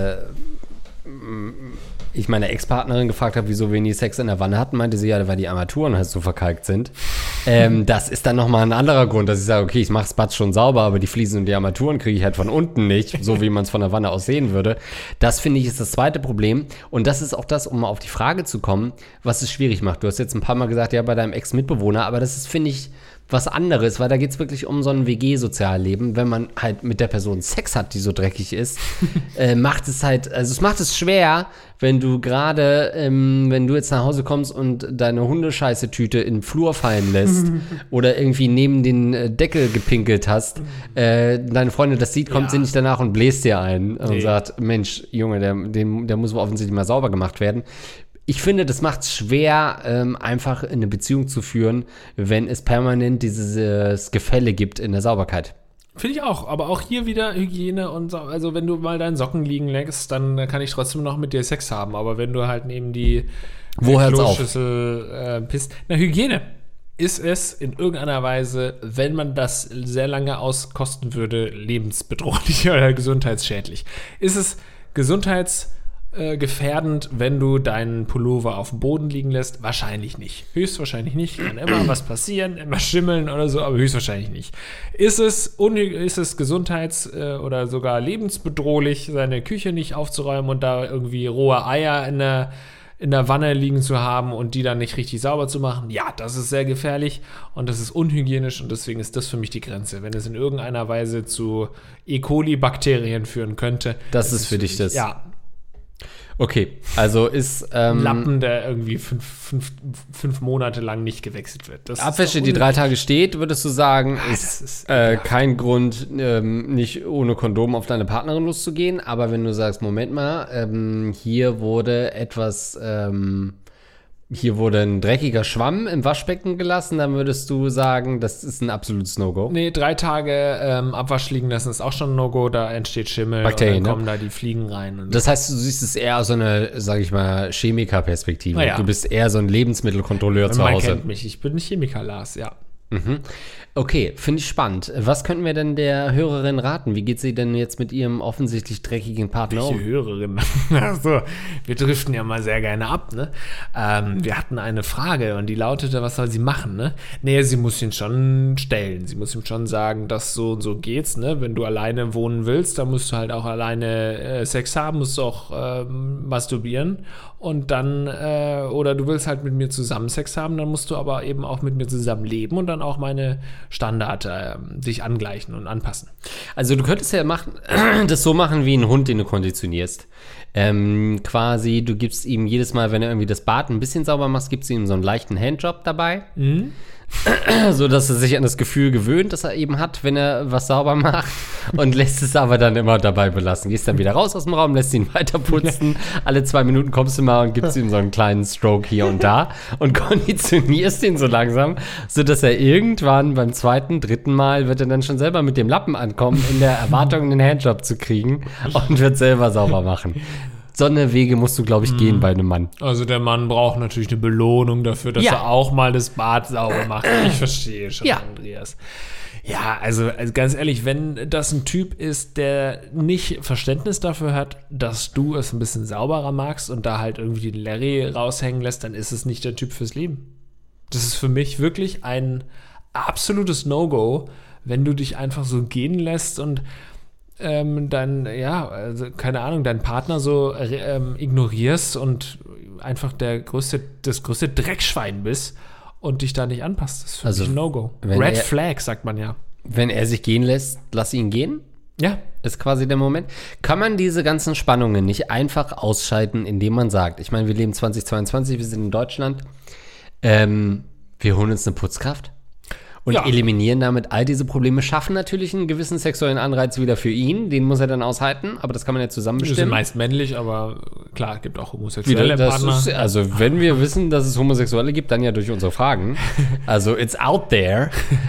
ich meine Ex-Partnerin gefragt habe, wieso wir nie Sex in der Wanne hatten, meinte sie, ja, weil die Armaturen halt so verkalkt sind. Das ist dann nochmal ein anderer Grund, dass ich sage, okay, ich mache das Bad schon sauber, aber die Fliesen und die Armaturen kriege ich halt von unten nicht, so wie man es von der Wanne aus sehen würde. Das, finde ich, ist das zweite Problem. Und das ist auch das, um mal auf die Frage zu kommen, was es schwierig macht. Du hast jetzt ein paar Mal gesagt, ja, bei deinem Ex-Mitbewohner, aber das ist, finde ich, was anderes, weil da geht es wirklich um so ein WG-Sozialleben. Wenn man halt mit der Person Sex hat, die so dreckig ist, macht es halt, also es macht es schwer, wenn du gerade, wenn du jetzt nach Hause kommst und deine Hundescheiße-Tüte in den Flur fallen lässt oder irgendwie neben den Deckel gepinkelt hast, deine Freundin das sieht, kommt sie nicht danach und bläst dir ein und sagt, Mensch, Junge, der muss offensichtlich mal sauber gemacht werden. Ich finde, das macht es schwer, einfach eine Beziehung zu führen, wenn es permanent dieses Gefälle gibt in der Sauberkeit. Finde ich auch, aber auch hier wieder Hygiene und so. Also wenn du mal deinen Socken liegen lässt, dann kann ich trotzdem noch mit dir Sex haben. Aber wenn du halt neben die Kloschüssel pisst. Na, Hygiene ist es in irgendeiner Weise, wenn man das sehr lange auskosten würde, lebensbedrohlich oder gesundheitsschädlich. Ist es gefährdend, wenn du deinen Pullover auf dem Boden liegen lässt? Wahrscheinlich nicht. Höchstwahrscheinlich nicht. Kann immer was passieren, immer schimmeln oder so, aber höchstwahrscheinlich nicht. Ist es gesundheits- oder sogar lebensbedrohlich, seine Küche nicht aufzuräumen und da irgendwie rohe Eier in der Wanne liegen zu haben und die dann nicht richtig sauber zu machen? Ja, das ist sehr gefährlich und das ist unhygienisch und deswegen ist das für mich die Grenze. Wenn es in irgendeiner Weise zu E. coli-Bakterien führen könnte. Das ist für dich das. Ja. Okay, also ist Lappen, der irgendwie fünf Monate lang nicht gewechselt wird. Das Abwäsche, die 3 Tage steht, würdest du sagen, ist kein Grund, nicht ohne Kondom auf deine Partnerin loszugehen. Aber wenn du sagst, Moment mal, hier wurde ein dreckiger Schwamm im Waschbecken gelassen, dann würdest du sagen, das ist ein absolutes No-Go. Nee, 3 Tage Abwasch liegen lassen ist auch schon ein No-Go, da entsteht Schimmel Bakterien, und dann kommen da die Fliegen rein. Und das heißt, du siehst es eher aus so einer, sag ich mal, Chemiker-Perspektive. Naja. Du bist eher so ein Lebensmittelkontrolleur zu Hause. Man kennt mich, ich bin ein Chemiker, Lars, ja. Mhm. Okay, finde ich spannend. Was könnten wir denn der Hörerin raten? Wie geht sie denn jetzt mit ihrem offensichtlich dreckigen Partner um? Welche Hörerin? Also, wir driften ja mal sehr gerne ab, ne? Wir hatten eine Frage und die lautete, was soll sie machen, ne? Nee, sie muss ihn schon stellen. Sie muss ihm schon sagen, dass so und so geht's, ne? Wenn du alleine wohnen willst, dann musst du halt auch alleine Sex haben, musst du auch masturbieren und dann, oder du willst halt mit mir zusammen Sex haben, dann musst du aber eben auch mit mir zusammen leben und dann auch meine Standard sich angleichen und anpassen. Also du könntest ja das so machen wie ein Hund, den du konditionierst. Quasi, du gibst ihm jedes Mal, wenn er irgendwie das Bad ein bisschen sauber macht, gibst du ihm so einen leichten Handjob dabei. Mhm. So dass er sich an das Gefühl gewöhnt, das er eben hat, wenn er was sauber macht und lässt es aber dann immer dabei belassen. Gehst dann wieder raus aus dem Raum, lässt ihn weiter putzen. Alle 2 Minuten kommst du mal und gibst ihm so einen kleinen Stroke hier und da und konditionierst ihn so langsam, sodass er irgendwann beim 2., 3. Mal wird er dann schon selber mit dem Lappen ankommen, in der Erwartung, einen Handjob zu kriegen und wird selber sauber machen. So eine Wege musst du, glaube ich, gehen bei einem Mann. Also der Mann braucht natürlich eine Belohnung dafür, dass er auch mal das Bad sauber macht. Ich verstehe schon, Andreas. Ja, also ganz ehrlich, wenn das ein Typ ist, der nicht Verständnis dafür hat, dass du es ein bisschen sauberer magst und da halt irgendwie den Larry raushängen lässt, dann ist es nicht der Typ fürs Leben. Das ist für mich wirklich ein absolutes No-Go, wenn du dich einfach so gehen lässt und deinen Partner so ignorierst und einfach das größte Dreckschwein bist und dich da nicht anpasst. Das ist für mich ein No-Go. Red Flag, sagt man ja. Wenn er sich gehen lässt, lass ihn gehen? Ja. Ist quasi der Moment. Kann man diese ganzen Spannungen nicht einfach ausschalten, indem man sagt, ich meine, wir leben 2022, wir sind in Deutschland, wir holen uns eine Putzkraft und eliminieren damit all diese Probleme, schaffen natürlich einen gewissen sexuellen Anreiz wieder für ihn, den muss er dann aushalten, aber das kann man ja zusammen Die sind bestimmen. meist männlich, aber klar, gibt auch homosexuelle Partner. Also wenn wir wissen, dass es Homosexuelle gibt, dann ja durch unsere Fragen. Also it's out there.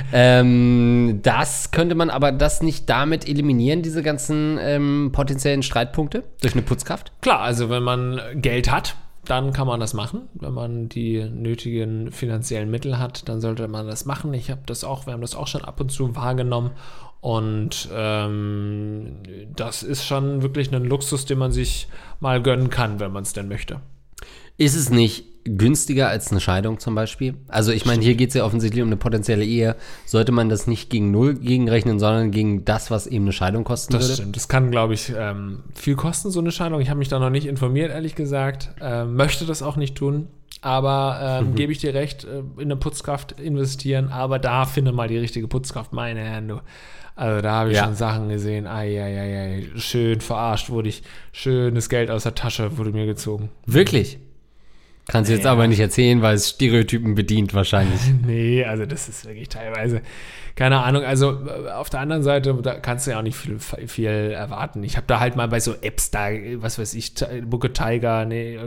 Das könnte man aber das nicht damit eliminieren, diese ganzen potenziellen Streitpunkte durch eine Putzkraft? Klar, also wenn man Geld hat, dann kann man das machen. Wenn man die nötigen finanziellen Mittel hat, dann sollte man das machen. Wir haben das auch schon ab und zu wahrgenommen. Und das ist schon wirklich ein Luxus, den man sich mal gönnen kann, wenn man es denn möchte. Ist es nicht günstiger als eine Scheidung zum Beispiel? Also ich meine, hier geht es ja offensichtlich um eine potenzielle Ehe. Sollte man das nicht gegen Null gegenrechnen, sondern gegen das, was eben eine Scheidung kosten würde? Das stimmt. Das kann, glaube ich, viel kosten, so eine Scheidung. Ich habe mich da noch nicht informiert, ehrlich gesagt. Möchte das auch nicht tun. Aber gebe ich dir recht, in eine Putzkraft investieren. Aber da finde mal die richtige Putzkraft, meine Herren, du. Also da habe ich schon Sachen gesehen. Schön verarscht wurde ich. Schönes Geld aus der Tasche wurde mir gezogen. Wirklich? Kannst du jetzt aber nicht erzählen, weil es Stereotypen bedient wahrscheinlich. Nee, also das ist wirklich teilweise, keine Ahnung, also auf der anderen Seite, da kannst du ja auch nicht viel erwarten. Ich habe da halt mal bei so Apps da, was weiß ich, Booker Tiger,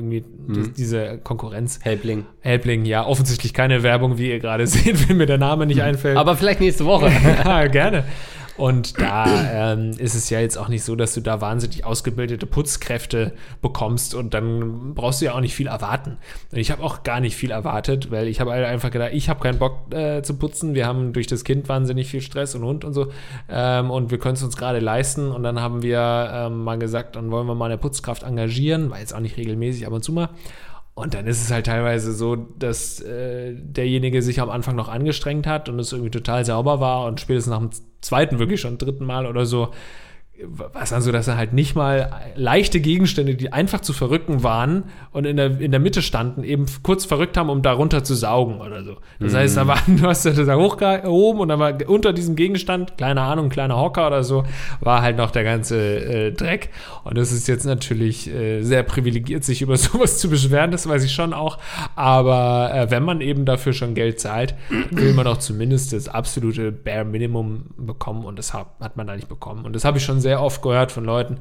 diese Konkurrenz. Helpling, ja, offensichtlich keine Werbung, wie ihr gerade seht, wenn mir der Name nicht einfällt. Aber vielleicht nächste Woche. Ja, gerne. Und da ist es ja jetzt auch nicht so, dass du da wahnsinnig ausgebildete Putzkräfte bekommst und dann brauchst du ja auch nicht viel erwarten. Und ich habe auch gar nicht viel erwartet, weil ich habe einfach gedacht, ich habe keinen Bock zu putzen. Wir haben durch das Kind wahnsinnig viel Stress und Hund und so und wir können es uns gerade leisten. Und dann haben wir mal gesagt, dann wollen wir mal eine Putzkraft engagieren, war jetzt auch nicht regelmäßig, ab und zu mal. Und dann ist es halt teilweise so, dass derjenige sich am Anfang noch angestrengt hat und es irgendwie total sauber war und spätestens nach dem zweiten, wirklich schon dritten Mal oder so, war es dann so, dass er halt nicht mal leichte Gegenstände, die einfach zu verrücken waren und in der Mitte standen, eben kurz verrückt haben, um darunter zu saugen oder so. Das heißt, du hast das da hochgehoben und dann war unter diesem Gegenstand, keine Ahnung, ein kleiner Hocker oder so, war halt noch der ganze Dreck. Und das ist jetzt natürlich sehr privilegiert, sich über sowas zu beschweren, das weiß ich schon auch. Aber wenn man eben dafür schon Geld zahlt, will man auch zumindest das absolute Bare Minimum bekommen und das hat man da nicht bekommen. Und das habe ich schon sehr oft gehört von Leuten,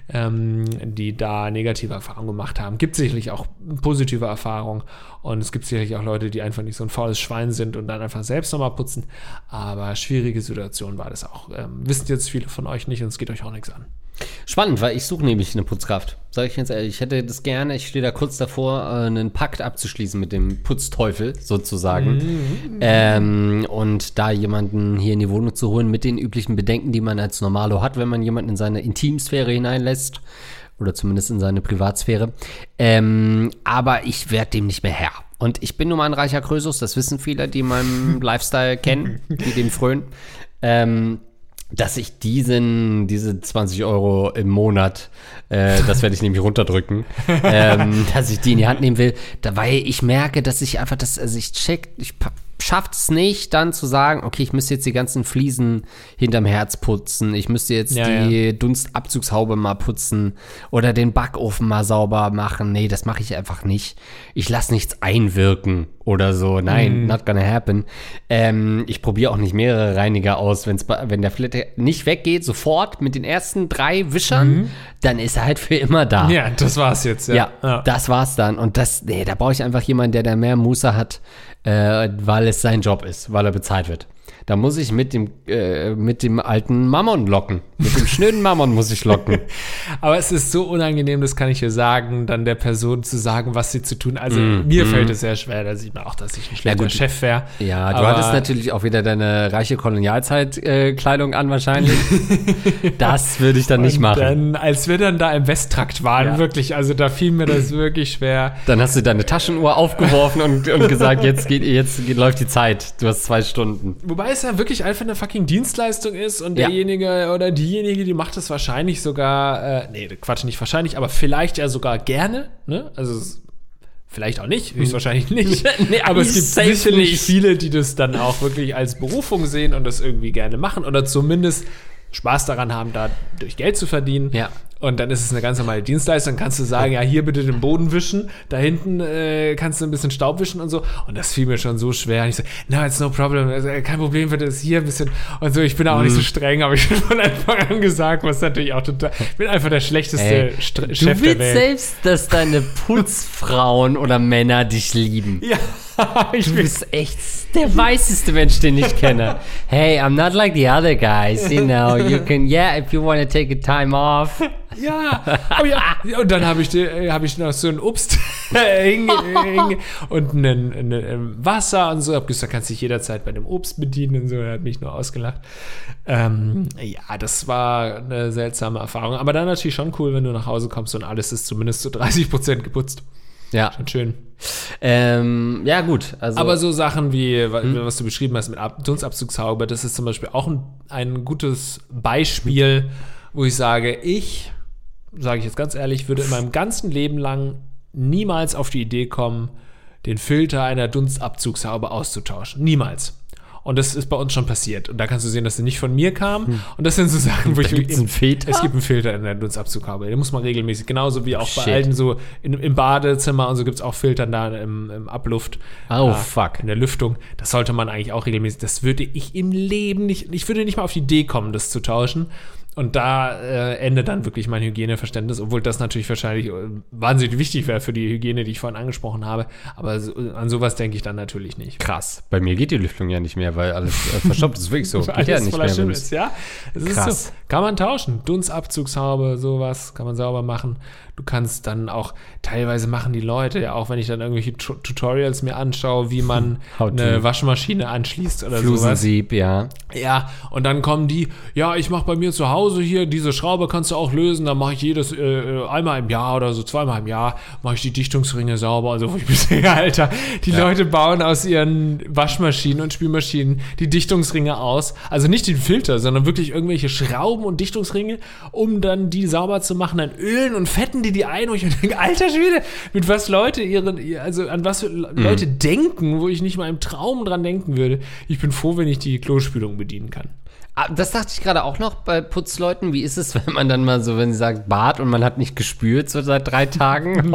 die da negative Erfahrungen gemacht haben. Gibt sicherlich auch positive Erfahrungen und es gibt sicherlich auch Leute, die einfach nicht so ein faules Schwein sind und dann einfach selbst nochmal putzen. Aber schwierige Situation war das auch. Wissen jetzt viele von euch nicht und es geht euch auch nichts an. Spannend, weil ich suche nämlich eine Putzkraft. Sag ich jetzt ehrlich, ich hätte das gerne, ich stehe da kurz davor, einen Pakt abzuschließen mit dem Putzteufel sozusagen. Und da jemanden hier in die Wohnung zu holen mit den üblichen Bedenken, die man als Normalo hat, wenn man jemanden in seine Intimsphäre hineinlässt. Oder zumindest in seine Privatsphäre. Aber ich werde dem nicht mehr Herr. Und ich bin nun mal ein reicher Krösus, das wissen viele, die meinen Lifestyle kennen, die dem frönen. Dass ich diese 20 € im Monat, das werde ich nämlich runterdrücken, dass ich die in die Hand nehmen will, weil ich merke, dass ich einfach ich schafft es nicht, dann zu sagen, okay, ich müsste jetzt die ganzen Fliesen hinterm Herz putzen, ich müsste jetzt die Dunstabzugshaube mal putzen oder den Backofen mal sauber machen. Nee, das mache ich einfach nicht. Ich lasse nichts einwirken oder so. Nein, not gonna happen. Ich probiere auch nicht mehrere Reiniger aus. Wenn der Flitter nicht weggeht, sofort mit den ersten 3 Wischern, dann ist er halt für immer da. Ja, das war's jetzt. Ja, das war's dann. Und da brauche ich einfach jemanden, der da mehr Muße hat, weil es sein Job ist, weil er bezahlt wird. Da muss ich mit dem alten Mammon locken. Mit dem schnöden Mammon muss ich locken. Aber es ist so unangenehm, das kann ich dir sagen, dann der Person zu sagen, was sie zu tun. Also mir fällt es sehr schwer, da sieht man auch, dass ich ein schlechter Chef wäre. Ja, du hattest natürlich auch wieder deine reiche Kolonialzeit-Kleidung an wahrscheinlich. Das würde ich dann nicht machen. Dann, als wir dann da im Westtrakt waren, wirklich, also da fiel mir das wirklich schwer. Dann hast du deine Taschenuhr aufgeworfen und gesagt, jetzt läuft die Zeit. Du hast 2 Stunden. Wobei es ja wirklich einfach eine fucking Dienstleistung ist und derjenige oder diejenige, die macht das wahrscheinlich sogar, nicht wahrscheinlich, aber vielleicht ja sogar gerne, ne? Also vielleicht auch nicht, höchstwahrscheinlich nicht. Aber es gibt sicherlich viele, die das dann auch wirklich als Berufung sehen und das irgendwie gerne machen oder zumindest Spaß daran haben, da durch Geld zu verdienen. Ja. Und dann ist es eine ganz normale Dienstleistung. Dann kannst du sagen, ja, hier bitte den Boden wischen. Da hinten kannst du ein bisschen Staub wischen und so. Und das fiel mir schon so schwer. Und ich so, no, it's no problem. Also, kein Problem, bitte ist hier ein bisschen. Und so, ich bin auch nicht so streng, aber ich bin von Anfang an gesagt, was natürlich auch total. Ich bin einfach der schlechteste Chef der Welt. Du willst selbst, dass deine Putzfrauen oder Männer dich lieben. Ja. Du bist echt der weißeste Mensch, den ich kenne. Hey, I'm not like the other guys, you know. You can, if you want to take a time off. Ja, aber ja, und dann habe ich noch so ein Obst und ein Wasser und so. Hab gesagt, kannst dich jederzeit bei dem Obst bedienen und so. Er hat mich nur ausgelacht. Ja, das war eine seltsame Erfahrung. Aber dann natürlich schon cool, wenn du nach Hause kommst und alles ist zumindest zu 30% geputzt. Ja. Schon schön. Ja, gut. Also aber so Sachen wie, was du beschrieben hast mit Dunstabzugshaube, das ist zum Beispiel auch ein gutes Beispiel, wo ich sage, sage ich jetzt ganz ehrlich, würde in meinem ganzen Leben lang niemals auf die Idee kommen, den Filter einer Dunstabzugshaube auszutauschen. Niemals. Und das ist bei uns schon passiert. Und da kannst du sehen, dass sie nicht von mir kam. Und das sind so Sachen, wo ich... Gibt's einen Filter? Es gibt einen Filter in der Dunstabzughaube. Den muss man regelmäßig, genauso wie auch bei alten so im Badezimmer und so gibt es auch Filter da im Abluft. Fuck. In der Lüftung. Das sollte man eigentlich auch regelmäßig... Das würde ich im Leben nicht... Ich würde nicht mal auf die Idee kommen, das zu tauschen. Und da endet dann wirklich mein Hygieneverständnis, obwohl das natürlich wahrscheinlich wahnsinnig wichtig wäre für die Hygiene, die ich vorhin angesprochen habe. Aber an sowas denke ich dann natürlich nicht. Krass. Bei mir geht die Lüftung ja nicht mehr, weil alles verstopft ist. Wirklich so. Geht ja nicht mehr. Schimmels, ja? Es ist so. Kann man tauschen. Dunstabzugshaube, sowas kann man sauber machen. Du kannst dann auch, teilweise machen die Leute, ja auch wenn ich dann irgendwelche Tutorials mir anschaue, wie man eine Waschmaschine anschließt oder sowas. Flusensieb, ja. Ja, und dann kommen die, ja, ich mache bei mir zu Hause hier, diese Schraube kannst du auch lösen, dann mache ich einmal im Jahr oder so, zweimal im Jahr, mache ich die Dichtungsringe sauber. Also wo ich bin, Alter, die Leute bauen aus ihren Waschmaschinen und Spülmaschinen die Dichtungsringe aus. Also nicht den Filter, sondern wirklich irgendwelche Schrauben und Dichtungsringe, um dann die sauber zu machen, dann ölen und fetten die ein, wo ich mir denke, alter Schwede, mit was Leute an was Leute denken, wo ich nicht mal im Traum dran denken würde. Ich bin froh, wenn ich die Klospülung bedienen kann. Das dachte ich gerade auch noch bei Putzleuten. Wie ist es, wenn man dann mal so, wenn sie sagt, Bad und man hat nicht gespült so seit 3 Tagen?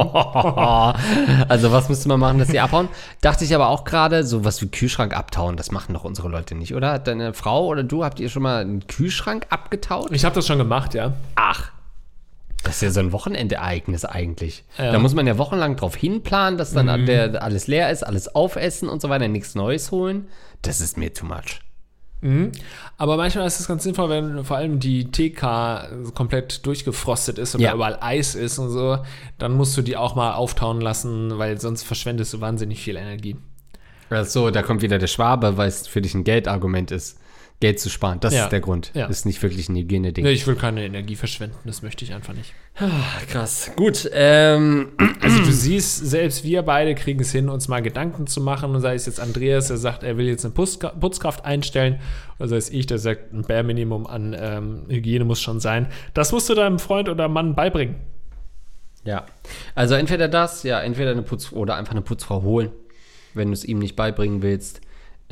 Also was müsste man machen, dass sie abhauen? Dachte ich aber auch gerade, so was wie Kühlschrank abtauen, das machen doch unsere Leute nicht, oder? Hat deine Frau oder du, habt ihr schon mal einen Kühlschrank abgetaut? Ich habe das schon gemacht, ja. Ach. Das ist ja so ein Wochenendereignis eigentlich. Ja. Da muss man ja wochenlang drauf hinplanen, dass dann alles leer ist, alles aufessen und so weiter, nichts Neues holen. Das ist mir too much. Aber manchmal ist es ganz sinnvoll, wenn vor allem die TK komplett durchgefrostet ist und überall Eis ist und so, dann musst du die auch mal auftauen lassen, weil sonst verschwendest du wahnsinnig viel Energie. Ach so, da kommt wieder der Schwabe, weil es für dich ein Geldargument ist, Geld zu sparen. Das ist der Grund. Ja. Das ist nicht wirklich ein Hygieneding. Nee, ich will keine Energie verschwenden, das möchte ich einfach nicht. Krass. Gut. Also du siehst, selbst wir beide kriegen es hin, uns mal Gedanken zu machen. Und sei es jetzt Andreas, der sagt, er will jetzt eine Putzkraft einstellen. Oder sei es ich, der sagt, ein Bare Minimum an Hygiene muss schon sein. Das musst du deinem Freund oder Mann beibringen. Ja. Also entweder das, entweder oder einfach eine Putzfrau holen, wenn du es ihm nicht beibringen willst.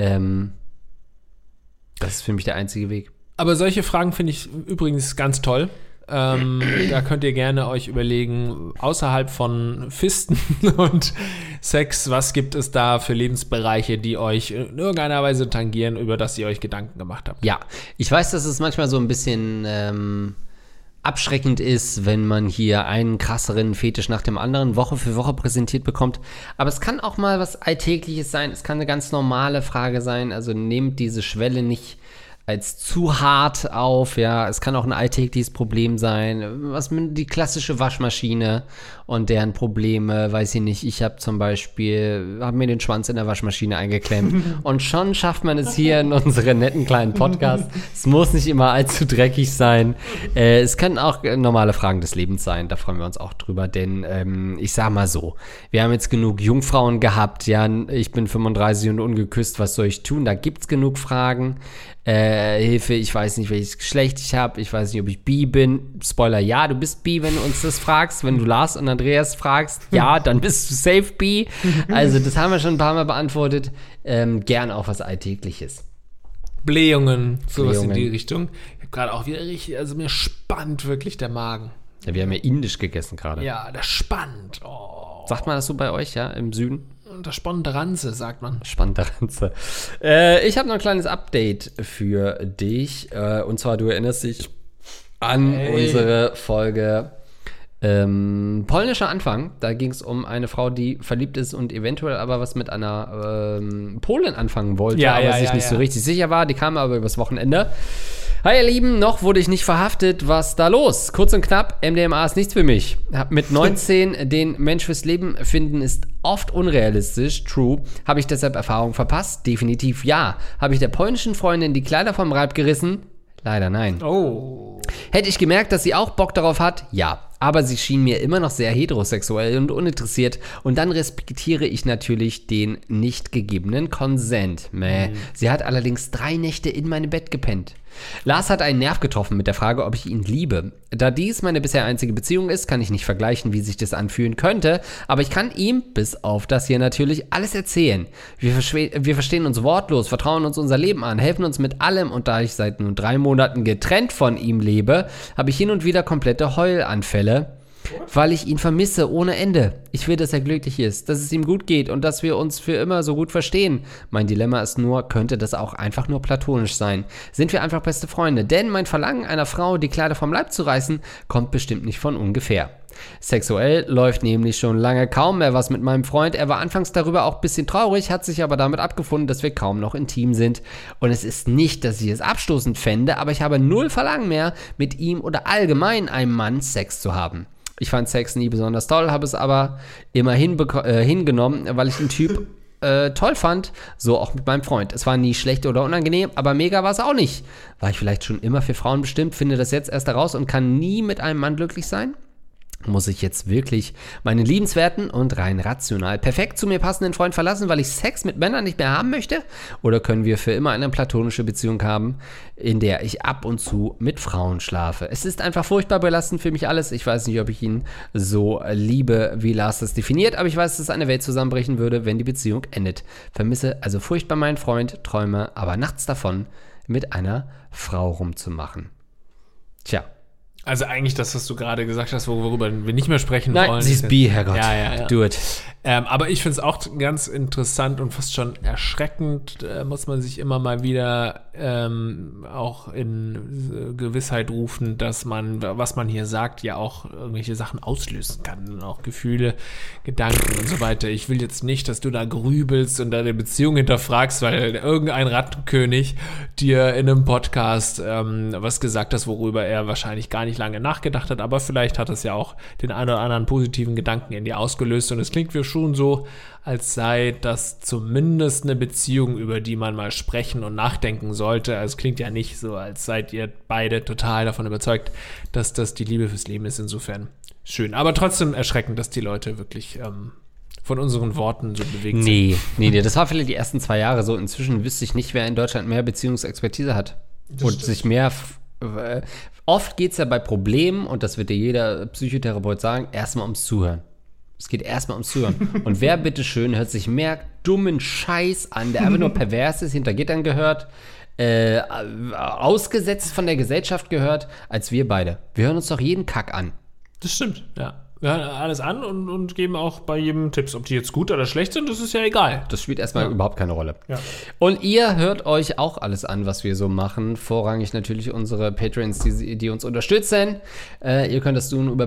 Das ist für mich der einzige Weg. Aber solche Fragen finde ich übrigens ganz toll. Da könnt ihr gerne euch überlegen, außerhalb von Fisten und Sex, was gibt es da für Lebensbereiche, die euch in irgendeiner Weise tangieren, über das ihr euch Gedanken gemacht habt? Ja, ich weiß, dass es manchmal so ein bisschen abschreckend ist, wenn man hier einen krasseren Fetisch nach dem anderen Woche für Woche präsentiert bekommt. Aber es kann auch mal was Alltägliches sein. Es kann eine ganz normale Frage sein. Also nehmt diese Schwelle nicht als zu hart auf, ja, es kann auch ein alltägliches Problem sein, was mit die klassische Waschmaschine und deren Probleme, weiß ich nicht, ich habe zum Beispiel, mir den Schwanz in der Waschmaschine eingeklemmt und schon schafft man es hier in unseren netten kleinen Podcast. Es muss nicht immer allzu dreckig sein, es können auch normale Fragen des Lebens sein, da freuen wir uns auch drüber, denn ich sag mal so, wir haben jetzt genug Jungfrauen gehabt, ja, ich bin 35 und ungeküsst, was soll ich tun, da gibt's genug Fragen, Hilfe, ich weiß nicht, welches Geschlecht ich habe, ich weiß nicht, ob ich bi bin. Spoiler, ja, du bist bi, wenn du uns das fragst. Wenn du Lars und Andreas fragst, ja, dann bist du safe bi. Also das haben wir schon ein paar Mal beantwortet. Gern auch was Alltägliches. Blähungen, sowas in die Richtung. Ich habe gerade auch wieder richtig, also mir spannt wirklich der Magen. Ja, wir haben ja indisch gegessen gerade. Ja, der spannt. Oh. Sagt man das so bei euch, ja, im Süden? Der spannende Ranze, sagt man. Spannende Ranze. Ich habe noch ein kleines Update für dich. Und zwar, du erinnerst dich an unsere Folge polnischer Anfang. Da ging es um eine Frau, die verliebt ist und eventuell aber was mit einer Polin anfangen wollte, aber sich nicht so richtig sicher war. Die kam aber übers Wochenende. Hi ihr Lieben, noch wurde ich nicht verhaftet. Was da los? Kurz und knapp, MDMA ist nichts für mich. Hab mit 19 den Mensch fürs Leben finden ist oft unrealistisch. True. Habe ich deshalb Erfahrung verpasst? Definitiv ja. Habe ich der polnischen Freundin die Kleider vom Leib gerissen? Leider nein. Oh. Hätte ich gemerkt, dass sie auch Bock darauf hat? Ja. Aber sie schien mir immer noch sehr heterosexuell und uninteressiert. Und dann respektiere ich natürlich den nicht gegebenen Consent. Sie hat allerdings 3 Nächte in meinem Bett gepennt. Lars hat einen Nerv getroffen mit der Frage, ob ich ihn liebe. Da dies meine bisher einzige Beziehung ist, kann ich nicht vergleichen, wie sich das anfühlen könnte, aber ich kann ihm, bis auf das hier natürlich, alles erzählen. Wir verstehen uns wortlos, vertrauen uns unser Leben an, helfen uns mit allem und da ich seit nun 3 Monaten getrennt von ihm lebe, habe ich hin und wieder komplette Heulanfälle, weil ich ihn vermisse ohne Ende. Ich will, dass er glücklich ist, dass es ihm gut geht und dass wir uns für immer so gut verstehen. Mein Dilemma ist nur, könnte das auch einfach nur platonisch sein? Sind wir einfach beste Freunde? Denn mein Verlangen einer Frau, die Kleider vom Leib zu reißen, kommt bestimmt nicht von ungefähr. Sexuell läuft nämlich schon lange kaum mehr was mit meinem Freund. Er war anfangs darüber auch ein bisschen traurig, hat sich aber damit abgefunden, dass wir kaum noch intim sind. Und es ist nicht, dass ich es abstoßend fände, aber ich habe 0 Verlangen mehr, mit ihm oder allgemein einem Mann Sex zu haben. Ich fand Sex nie besonders toll, habe es aber immer hingenommen, weil ich den Typ toll fand, so auch mit meinem Freund. Es war nie schlecht oder unangenehm, aber mega war es auch nicht. War ich vielleicht schon immer für Frauen bestimmt, finde das jetzt erst heraus und kann nie mit einem Mann glücklich sein? Muss ich jetzt wirklich meinen liebenswerten und rein rational perfekt zu mir passenden Freund verlassen, weil ich Sex mit Männern nicht mehr haben möchte? Oder können wir für immer eine platonische Beziehung haben, in der ich ab und zu mit Frauen schlafe? Es ist einfach furchtbar belastend für mich alles. Ich weiß nicht, ob ich ihn so liebe, wie Lars das definiert, aber ich weiß, dass eine Welt zusammenbrechen würde, wenn die Beziehung endet. Vermisse also furchtbar meinen Freund, träume aber nachts davon, mit einer Frau rumzumachen. Tja. Also eigentlich das, was du gerade gesagt hast, worüber wir nicht mehr sprechen wollen. Nein, sie ist bi, Herrgott. Ja. Do it. Aber ich finde es auch ganz interessant und fast schon erschreckend, muss man sich immer mal wieder auch in Gewissheit rufen, dass man, was man hier sagt, ja auch irgendwelche Sachen auslösen kann. Und auch Gefühle, Gedanken und so weiter. Ich will jetzt nicht, dass du da grübelst und deine Beziehung hinterfragst, weil irgendein Rattenkönig dir in einem Podcast was gesagt hat, worüber er wahrscheinlich gar nicht lange nachgedacht hat, aber vielleicht hat es ja auch den einen oder anderen positiven Gedanken in dir ausgelöst und es klingt mir schon so, als sei das zumindest eine Beziehung, über die man mal sprechen und nachdenken sollte. Also es klingt ja nicht so, als seid ihr beide total davon überzeugt, dass das die Liebe fürs Leben ist. Insofern schön, aber trotzdem erschreckend, dass die Leute wirklich von unseren Worten so bewegt sind. Nee, das war vielleicht die ersten 2 Jahre so. Inzwischen wüsste ich nicht, wer in Deutschland mehr Beziehungsexpertise hat und sich mehr oft geht es ja bei Problemen, und das wird dir jeder Psychotherapeut sagen, erstmal ums Zuhören. Es geht erstmal ums Zuhören. Und wer bitteschön hört sich mehr dummen Scheiß an, der einfach nur pervers ist, hinter Gittern gehört, ausgesetzt von der Gesellschaft gehört, als wir beide. Wir hören uns doch jeden Kack an. Das stimmt, ja. Wir hören alles an und geben auch bei jedem Tipps. Ob die jetzt gut oder schlecht sind, das ist ja egal. Das spielt erstmal überhaupt keine Rolle. Ja. Und ihr hört euch auch alles an, was wir so machen. Vorrangig natürlich unsere Patrons, die uns unterstützen. Ihr könnt das tun über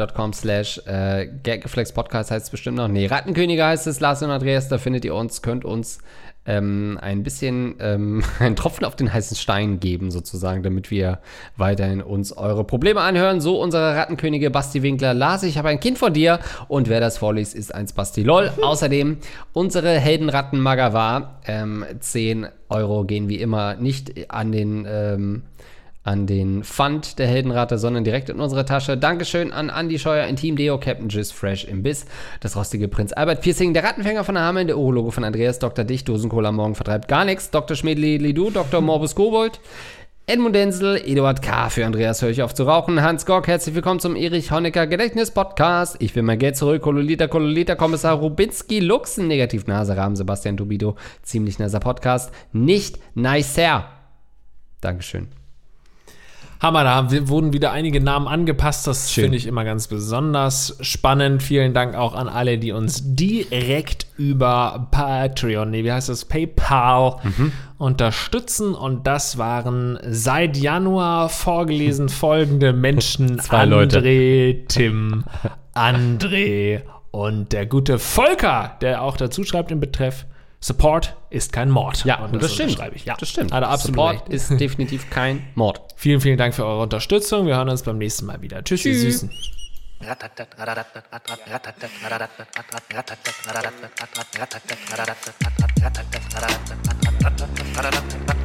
patreon.com/Gaggeflex-Podcast heißt es bestimmt noch. Nee, Rattenkönige heißt es, Lars und Andreas, da findet ihr uns, könnt uns ein bisschen einen Tropfen auf den heißen Stein geben, sozusagen, damit wir weiterhin uns eure Probleme anhören. So unsere Rattenkönige Basti Winkler. Lars, ich habe ein Kind von dir und wer das vorliest, ist ein Basti LOL. Außerdem unsere Heldenratten Magawa. 10 Euro gehen wie immer nicht an den Fund der Heldenratte, sondern direkt in unsere Tasche. Dankeschön an Andi Scheuer, Intim Deo, Captain Jizz, Fresh im Biss, das rostige Prinz Albert Piercing, der Rattenfänger von der Hameln, der Urologe von Andreas, Dr. Dicht, Dosencola morgen vertreibt gar nichts, Dr. Schmedli Lidu, Dr. Morbus Kobold, Edmund Denzel, Eduard K. für Andreas höre ich auf zu rauchen, Hans Gork, herzlich willkommen zum Erich Honecker Gedächtnis-Podcast. Ich will mein Geld zurück, Kololita, Kommissar Rubinski, Luxen, Negativnase, Rahmen, Sebastian Tubido, ziemlich nicer Podcast, nicht nicer. Dankeschön. Hammer, wurden wieder einige Namen angepasst. Das finde ich immer ganz besonders spannend. Vielen Dank auch an alle, die uns direkt über Patreon, PayPal unterstützen. Und das waren seit Januar vorgelesen folgende Menschen. 2 Leute. André, Tim, André und der gute Volker, der auch dazu schreibt im Betreff: Support ist kein Mord. Ja, und das stimmt. Schreibe ich. Ja, das stimmt. Hat er absolut Support recht. ist definitiv kein Mord. Vielen, vielen Dank für eure Unterstützung. Wir hören uns beim nächsten Mal wieder. Tschüss, ihr Süßen. Ratata